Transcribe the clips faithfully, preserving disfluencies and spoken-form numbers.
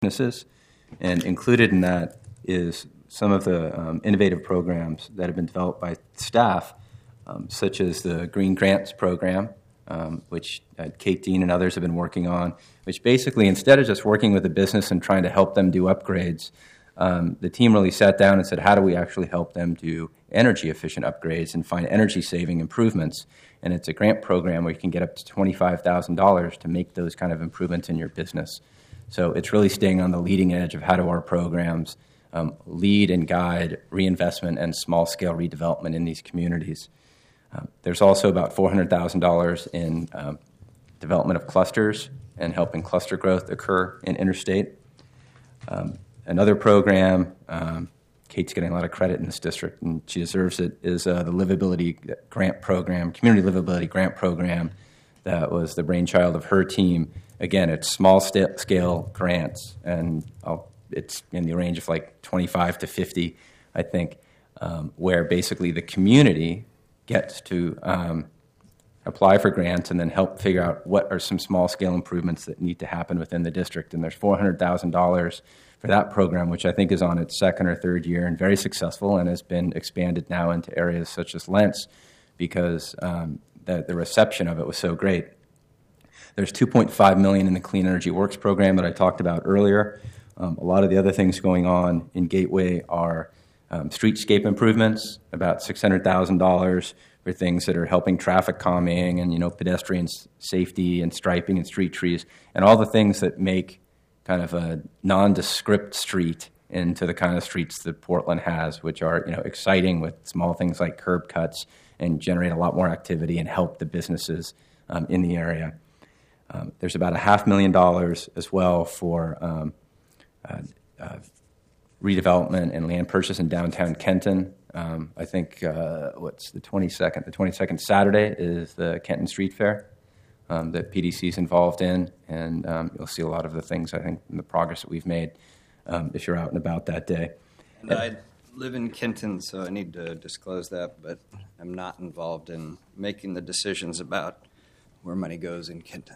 businesses, and included in that is some of the um, innovative programs that have been developed by staff, um, such as the Green Grants program, um, which uh, Kate Dean and others have been working on, which basically, instead of just working with the business and trying to help them do upgrades, um, the team really sat down and said, how do we actually help them do energy-efficient upgrades and find energy-saving improvements? And it's a grant program where you can get up to twenty-five thousand dollars to make those kind of improvements in your business. So it's really staying on the leading edge of how do our programs um, lead and guide reinvestment and small-scale redevelopment in these communities. Uh, there's also about four hundred thousand dollars in um, development of clusters and helping cluster growth occur in interstate. Um, another program, um, Kate's getting a lot of credit in this district, and she deserves it, is uh, the Livability Grant Program, Community Livability Grant Program that was the brainchild of her team. Again, it's small-scale grants, and I'll, it's in the range of like twenty-five to fifty, I think, um, where basically the community gets to um, apply for grants and then help figure out what are some small-scale improvements that need to happen within the district. And there's four hundred thousand dollars for that program, which I think is on its second or third year and very successful and has been expanded now into areas such as Lents because um, the, the reception of it was so great. There's two point five million dollars in the Clean Energy Works program that I talked about earlier. Um, a lot of the other things going on in Gateway are um, streetscape improvements, about six hundred thousand dollars for things that are helping traffic calming and, you know, pedestrian safety and striping and street trees, and all the things that make kind of a nondescript street into the kind of streets that Portland has, which are, you know, exciting with small things like curb cuts and generate a lot more activity and help the businesses um, in the area. Um, there's about a half million dollars as well for um, uh, uh, redevelopment and land purchase in downtown Kenton. Um, I think uh, what's the twenty-second? The twenty-second Saturday is the Kenton Street Fair um, that P D C is involved in, and um, you'll see a lot of the things, I think, in the progress that we've made um, if you're out and about that day. And I live in Kenton, so I need to disclose that, but I'm not involved in making the decisions about where money goes in Kenton.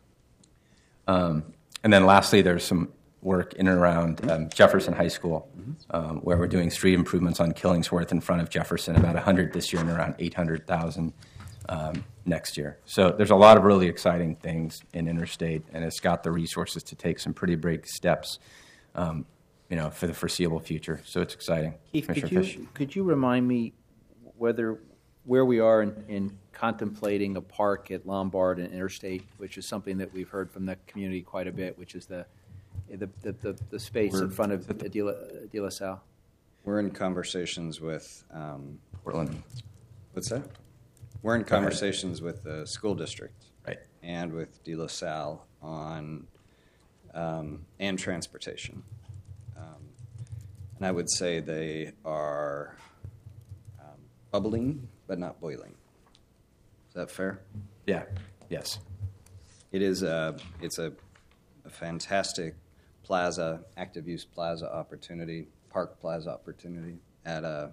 Um, and then lastly, there's some work in and around um, Jefferson High School, um, where we're doing street improvements on Killingsworth in front of Jefferson, about one hundred this year and around eight hundred thousand um, next year. So there's a lot of really exciting things in interstate, and it's got the resources to take some pretty big steps, um, you know, for the foreseeable future. So it's exciting. Keith, could you, could you remind me whether where we are in, in contemplating a park at Lombard and Interstate, which is something that we've heard from the community quite a bit, which is the the the, the, the space We're, in front of De La, De La Salle? We're in conversations with um, Portland. What's that? We're in conversations with the school district, right, and with De La Salle on um, and transportation. Um, and I would say they are um, bubbling, but not boiling. Is that fair? Yeah. Yes. It is a. It's a, a fantastic plaza, active use plaza opportunity, park plaza opportunity at a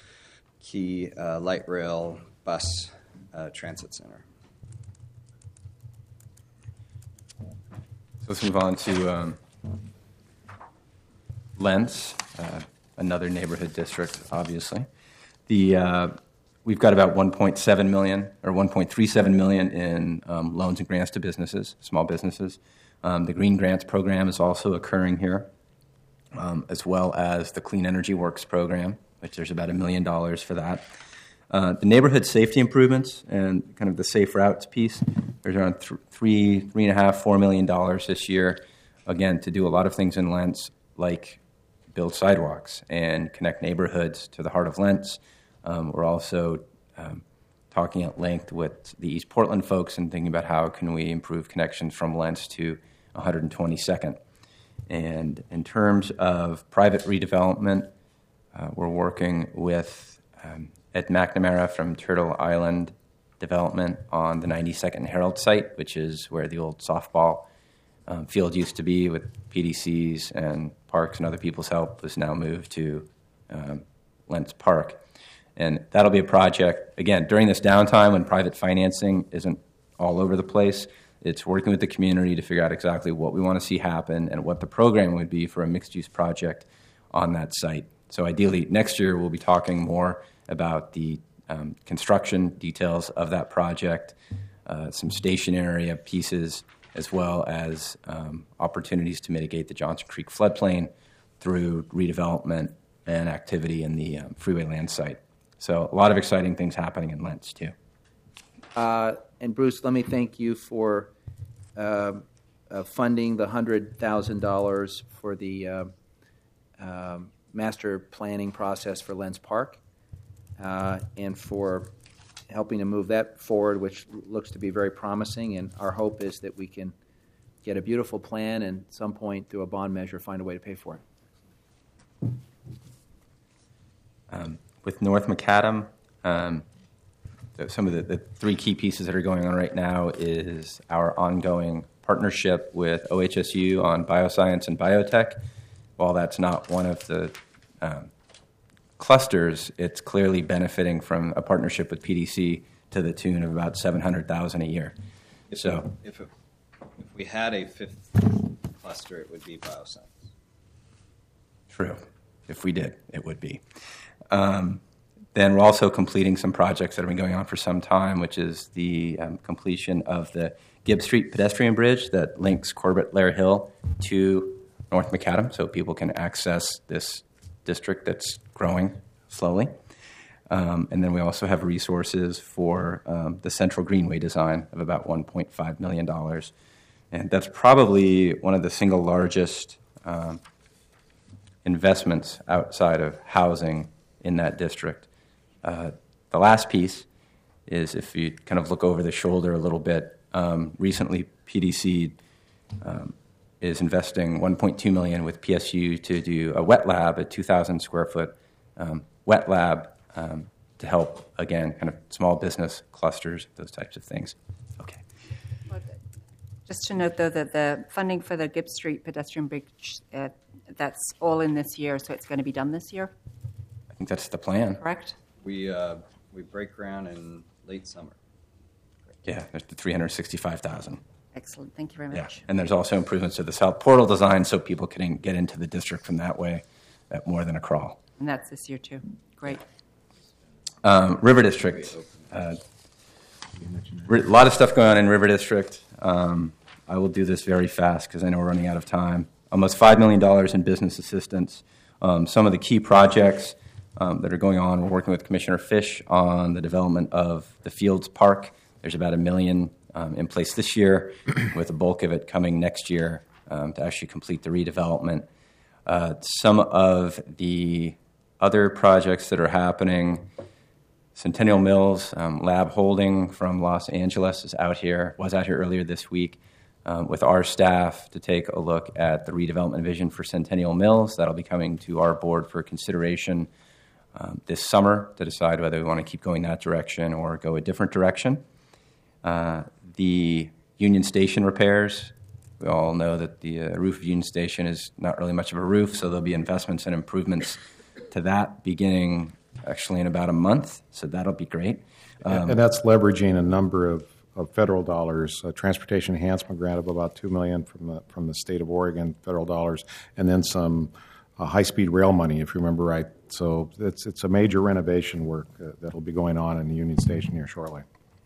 key uh, light rail bus uh, transit center. So let's move on to um, Lents, uh, another neighborhood district, obviously. The uh, We've got about one point seven million dollars or one point three seven million dollars in um, loans and grants to businesses, small businesses. Um, the Green Grants program is also occurring here, um, as well as the Clean Energy Works program, which there's about a million dollars for that. Uh, the neighborhood safety improvements and kind of the safe routes piece, there's around th- three, three and a half, four million dollars this year, again, to do a lot of things in Lents, like build sidewalks and connect neighborhoods to the heart of Lents. Um, we're also um, talking at length with the East Portland folks and thinking about how can we improve connections from Lents to one hundred twenty-second. And in terms of private redevelopment, uh, we're working with um, Ed McNamara from Turtle Island Development on the ninety-second Herald site, which is where the old softball um, field used to be, with P D Cs and Parks and other people's help, was now moved to um, Lents Park. And that'll be a project, again, during this downtime when private financing isn't all over the place, It's working with the community to figure out exactly what we want to see happen and what the program would be for a mixed-use project on that site. So ideally, next year we'll be talking more about the um, construction details of that project, uh, some station area pieces, as well as um, opportunities to mitigate the Johnson Creek floodplain through redevelopment and activity in the um, freeway land site. So a lot of exciting things happening in Lentz, too. Uh, and Bruce, let me thank you for uh, uh, funding the one hundred thousand dollars for the uh, um, master planning process for Lentz Park, uh, and for helping to move that forward, which looks to be very promising. And our hope is that we can get a beautiful plan and at some point through a bond measure find a way to pay for it. Um, with North Macadam, um, some of the, the three key pieces that are going on right now is our ongoing partnership with O H S U on bioscience and biotech. While that's not one of the um, clusters, it's clearly benefiting from a partnership with P D C to the tune of about seven hundred thousand dollars a year. If, So, if, it, if we had a fifth cluster, it would be bioscience. true. If we did, it would be. Um, then we're also completing some projects that have been going on for some time, which is the um, completion of the Gibb Street pedestrian bridge that links Corbett-Lair Hill to North Macadam, so people can access this district that's growing slowly. Um, and then we also have resources for um, the Central Greenway design of about one point five million dollars. And that's probably one of the single largest um, investments outside of housing in that district. Uh, the last piece is, if you kind of look over the shoulder a little bit, um, recently P D C um, is investing one point two million dollars with P S U to do a wet lab, a two thousand square foot um, wet lab um, to help, again, kind of small business clusters, those types of things. Okay. Just to note, though, that the funding for the Gibb Street pedestrian bridge, uh, that's all in this year, so it's going to be done this year, I think that's the plan. correct? We, uh, we break ground in late summer. Yeah, there's the three hundred sixty-five thousand dollars. Excellent. Thank you very Yeah, much. and there's also improvements to the south portal design so people can get into the district from that way at more than a crawl. And that's this year, too. Great. Um, River District. Uh, a lot of stuff going on in River District. Um, I will do this very fast because I know we're running out of time. Almost five million dollars in business assistance. Um, some of the key projects um, that are going on, we're working with Commissioner Fish on the development of the Fields Park. There's about a million um, in place this year, with a bulk of it coming next year um, to actually complete the redevelopment. Uh, some of the other projects that are happening, Centennial Mills, um, Lab Holding from Los Angeles is out here, was out here earlier this week um, with our staff to take a look at the redevelopment vision for Centennial Mills. That'll be coming to our board for consideration um, this summer to decide whether we want to keep going that direction or go a different direction. Uh, the Union Station repairs, we all know that the uh, roof of Union Station is not really much of a roof, so there'll be investments and improvements to that beginning actually in about a month, so that'll be great. Um, and that's leveraging a number of, of federal dollars, a transportation enhancement grant of about two million dollars from the from the state of Oregon, federal dollars, and then some uh, high-speed rail money, if you remember right. So it's it's a major renovation work uh, that'll be going on in the Union Station here shortly.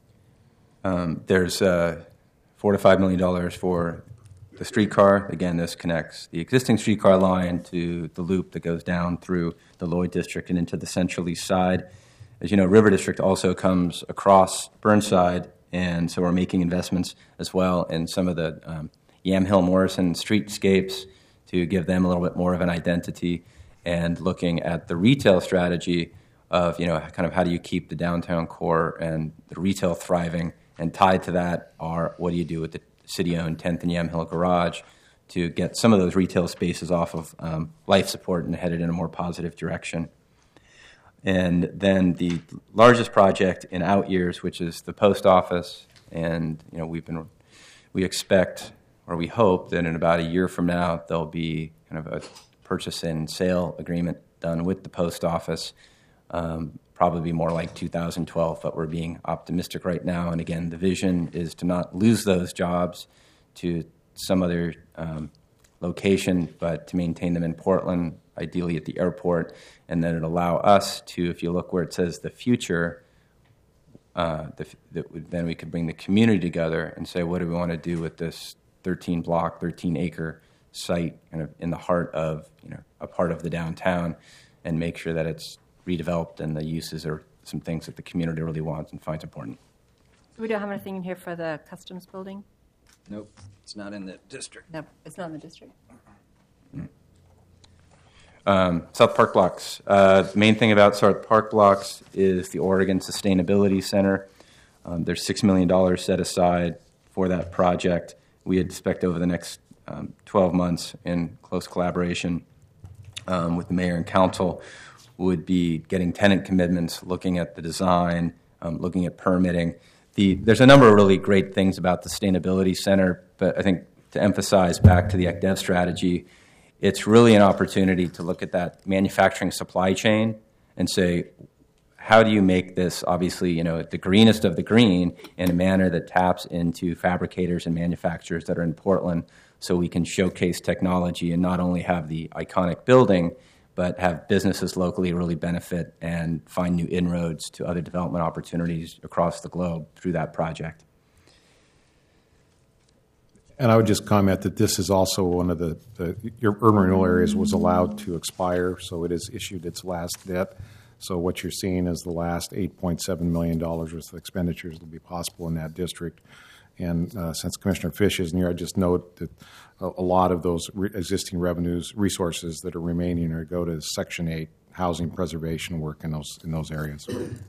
Um, there's uh, four to five million dollars for the streetcar. Again, this connects the existing streetcar line to the loop that goes down through the Lloyd District and into the Central East Side. As you know, River District also comes across Burnside, and so we're making investments as well in some of the um, Yamhill Morrison streetscapes to give them a little bit more of an identity, and looking at the retail strategy of, you know, kind of how do you keep the downtown core and the retail thriving, and tied to that are what do you do with the city-owned tenth and Yamhill Garage to get some of those retail spaces off of um, life support and headed in a more positive direction. And then the largest project in out years, which is the post office, and you know we've been, we expect or we hope that in about a year from now there'll be kind of a purchase and sale agreement done with the post office. um, probably more like two thousand twelve, but we're being optimistic right now. And again, the vision is to not lose those jobs to some other um, location, but to maintain them in Portland, ideally at the airport, and then it allow us to, if you look where it says the future, uh, the, that would, then we could bring the community together and say, what do we want to do with this thirteen block, thirteen acre site kind of in the heart of, you know, a part of the downtown, and make sure that it's redeveloped and the uses are some things that the community really wants and finds important. We don't have anything in here for the customs building? Nope, it's not in the district. No, it's not in the district. Um, South Park Blocks. Uh, the main thing about South Park Blocks is the Oregon Sustainability Center. Um, there's six million dollars set aside for that project. We expect over the next um, twelve months, in close collaboration um, with the mayor and council, would be getting tenant commitments, looking at the design, um, looking at permitting. The, there's a number of really great things about the Sustainability Center, but I think to emphasize back to the E C D E V strategy, it's really an opportunity to look at that manufacturing supply chain and say, how do you make this, obviously, you know, the greenest of the green in a manner that taps into fabricators and manufacturers that are in Portland, so we can showcase technology and not only have the iconic building, but have businesses locally really benefit and find new inroads to other development opportunities across the globe through that project. And I would just comment that this is also one of the, the your urban renewal areas was allowed to expire, so it has issued its last debt. So what you're seeing is the last eight point seven million dollars worth of expenditures that will be possible in that district. And uh, since Commissioner Fish isn't here, I just note that a, a lot of those re- existing revenues, resources that are remaining are go to Section eight housing preservation work in those in those areas.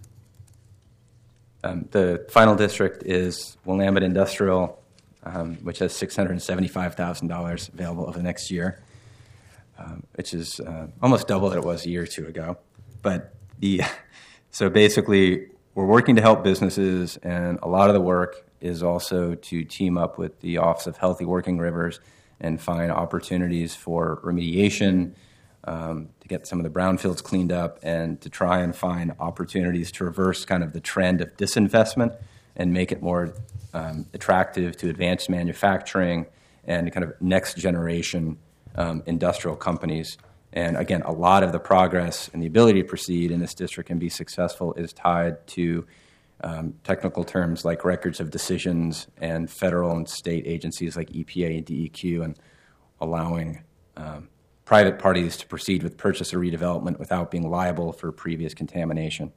Um, the final district is Willamette Industrial, um, which has six hundred seventy-five thousand dollars available over the next year, um, which is uh, almost double that it was a year or two ago. But the so basically, we're working to help businesses, and a lot of the work is also to team up with the Office of Healthy Working Rivers and find opportunities for remediation, um, to get some of the brownfields cleaned up, and to try and find opportunities to reverse kind of the trend of disinvestment and make it more um, attractive to advanced manufacturing and kind of next generation um, industrial companies. And again, a lot of the progress and the ability to proceed in this district and be successful is tied to um, technical terms like records of decisions and federal and state agencies like E P A and D E Q, and allowing um, private parties to proceed with purchase or redevelopment without being liable for previous contamination.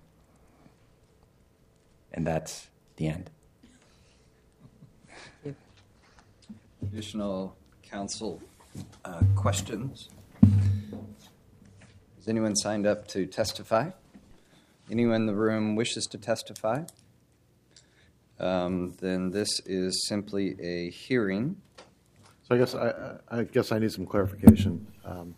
And that's the end. Additional council uh, questions? Has anyone signed up to testify? Anyone in the room wishes to testify? Um, then this is simply a hearing. So I guess I, I guess I need some clarification. Um,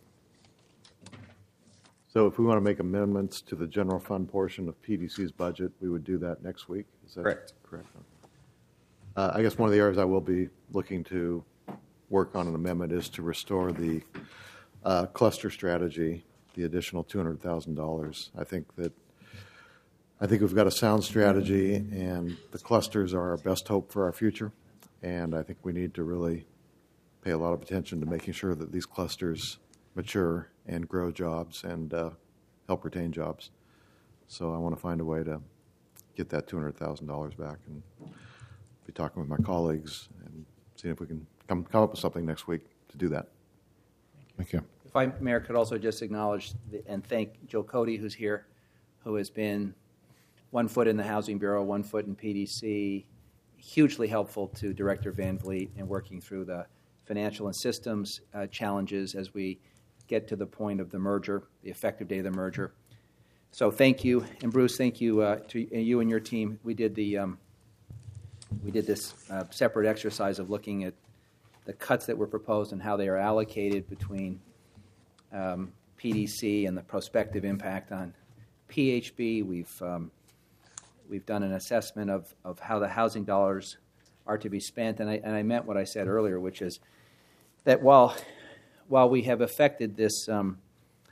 so if we want to make amendments to the general fund portion of P D C's budget, we would do that next week? Is that Correct. Correct. Uh, I guess one of the areas I will be looking to work on an amendment is to restore the uh, cluster strategy, the additional two hundred thousand dollars. I think that I think we've got a sound strategy, and the clusters are our best hope for our future. And I think we need to really pay a lot of attention to making sure that these clusters mature and grow jobs and uh, help retain jobs. So I want to find a way to get that two hundred thousand dollars back, and be talking with my colleagues and seeing if we can come, come up with something next week to do that. Thank you. If I, Mayor, could also just acknowledge the, and thank Joe Cody, who's here, who has been one foot in the Housing Bureau, one foot in P D C, hugely helpful to Director Van Vliet in working through the financial and systems uh, challenges as we get to the point of the merger, the effective date of the merger. So thank you, and Bruce, thank you uh, to you and your team. We did the um, we did this uh, separate exercise of looking at the cuts that were proposed and how they are allocated between um, P D C and the prospective impact on P H B. We've um, we've done an assessment of, of how the housing dollars are to be spent, and I and I meant what I said earlier, which is that while while we have affected this um,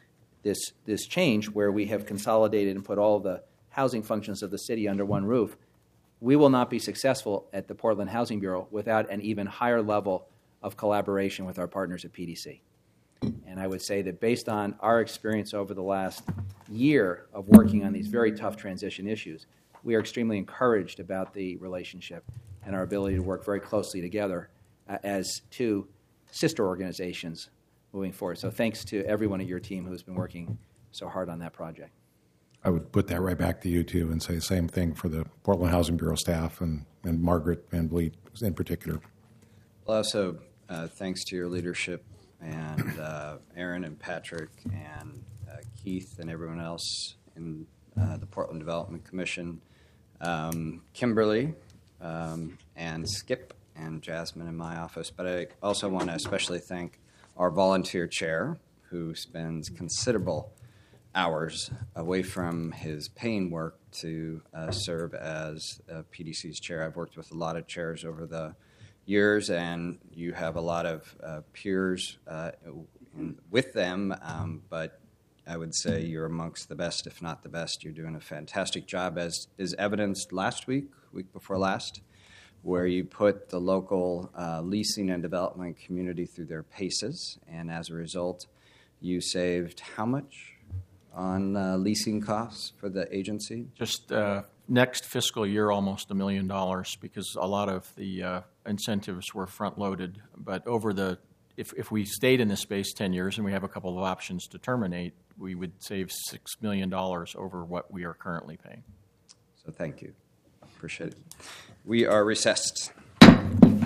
this this change where we have consolidated and put all the housing functions of the city under one roof, we will not be successful at the Portland Housing Bureau without an even higher level of collaboration with our partners at P D C. And I would say that based on our experience over the last year of working on these very tough transition issues, we are extremely encouraged about the relationship and our ability to work very closely together uh, as two sister organizations moving forward. So thanks to everyone at your team who's been working so hard on that project. I would put that right back to you, too, and say the same thing for the Portland Housing Bureau staff and, and Margaret Van Vliet in particular. Well, also, uh, thanks to your leadership and uh, Aaron and Patrick and uh, Keith and everyone else in uh, the Portland Development Commission, um, Kimberly um, and Skip and Jasmine in my office. But I also want to especially thank our volunteer chair, who spends considerable hours away from his paying work to uh, serve as uh, P D C's chair. I've worked with a lot of chairs over the years, and you have a lot of uh, peers uh, in, with them, um, but I would say you're amongst the best, if not the best. You're doing a fantastic job, as is evidenced last week, week before last, where you put the local uh, leasing and development community through their paces, and as a result, you saved how much on uh, leasing costs for the agency? Just uh, next fiscal year, almost a million dollars, because a lot of the uh, incentives were front-loaded. But over the, if, if we stayed in this space ten years and we have a couple of options to terminate, we would save six million dollars over what we are currently paying. So thank you. Appreciate it. We are recessed. You're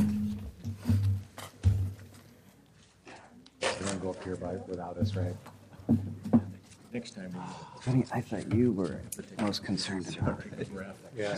going to go up here by, without us, right? Next time we Funny, I thought you were most concerned about it. Yeah.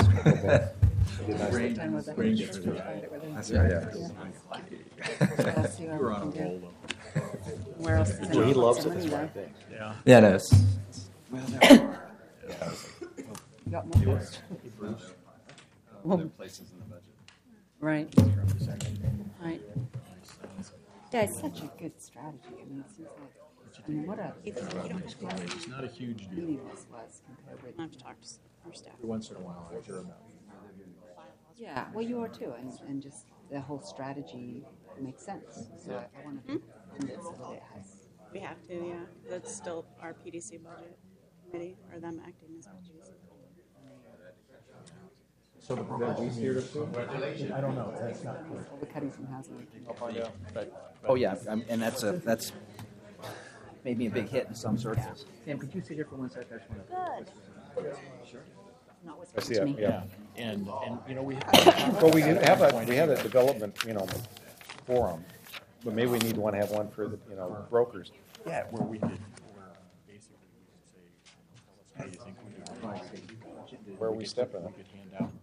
That's right, yeah. You were on a roll, though. Where else is Well, he it? loves Some it. money, That's though. one thing. Yeah. Yeah, no, it's, Well, there are You got more? other places in the budget. Right. Right. Yeah, it's such a good strategy. I mean, it seems like, I mean, what a It's not a huge deal. meeting this was compared with. I have to talk to our staff. Every once in a while, I hear about Yeah, well, you are too, and, and just the whole strategy makes sense. So I, I want to be convinced that it has. We have to, yeah. That's still our P D C budget committee, or them acting as P D C. So the proposals here to I don't know. That's not clear. All the cutting from housing. But Oh, yeah, um, and that's a, that's made me a big hit in some circles. Sam, could you sit here for one second? I just want to. Not what's I see to it, me. yeah. and and you know we Well, we have a, we have a development, you know, forum, but maybe we need to want to have one for the, you know, brokers. yeah where we could where basically we could say, tell us how you think we do. Where are we stepping? We could hand out